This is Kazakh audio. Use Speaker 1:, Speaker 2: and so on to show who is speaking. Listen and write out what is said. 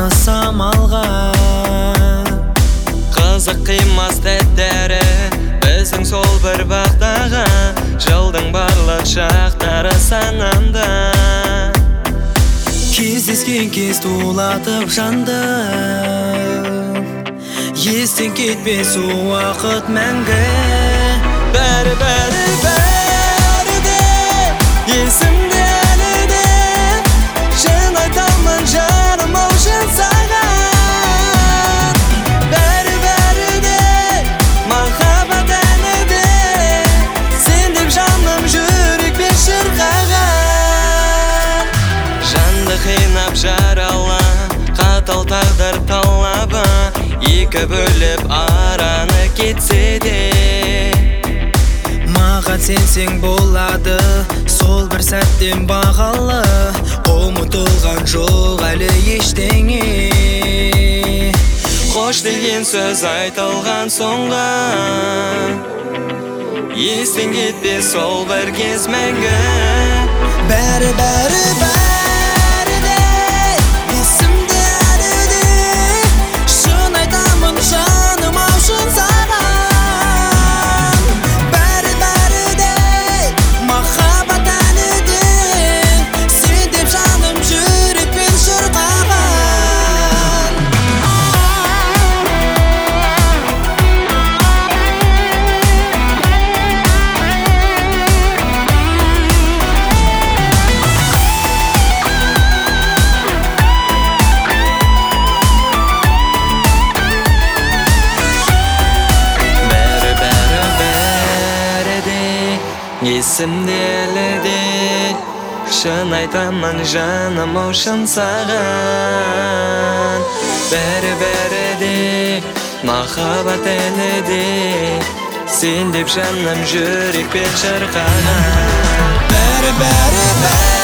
Speaker 1: самалға.
Speaker 2: Қызық қимас тәттәрі біздің сол бір бақтаға, жылдың барлық шақтары санамда.
Speaker 1: Кездескен кез тулатып жанды, естен кетпес уақыт мәңгі.
Speaker 2: Бәрі де есімде әлі де, шын айтамын жаным ау шын саған. Бәрі де махаббат әлі де, сен деп жаным жүрекпен шырқаған. Жанды қинап жарала қатал тағдыр талабы, екі бөліп араны кетсе де.
Speaker 1: Маған сенсең болады, сол бір сәттен бағалы, ұмытылған жоқ әлі ештеңе.
Speaker 2: Қош деген сөз айтылған соңғы, естен кетпес сол бір кез мәңгі.
Speaker 1: Бәрі де есімде әлі де, шын айтамын жаным ау шын саған. Бәрі де махаббат әлі де, сен деп жаным жүрекпен шырқаған.
Speaker 2: Есімде әлі де, шын айтамын жаным ау шын саған. Бәрі де махаббат әлі де, сен деп жаным жүрекпен шырқаған.
Speaker 1: Бәрі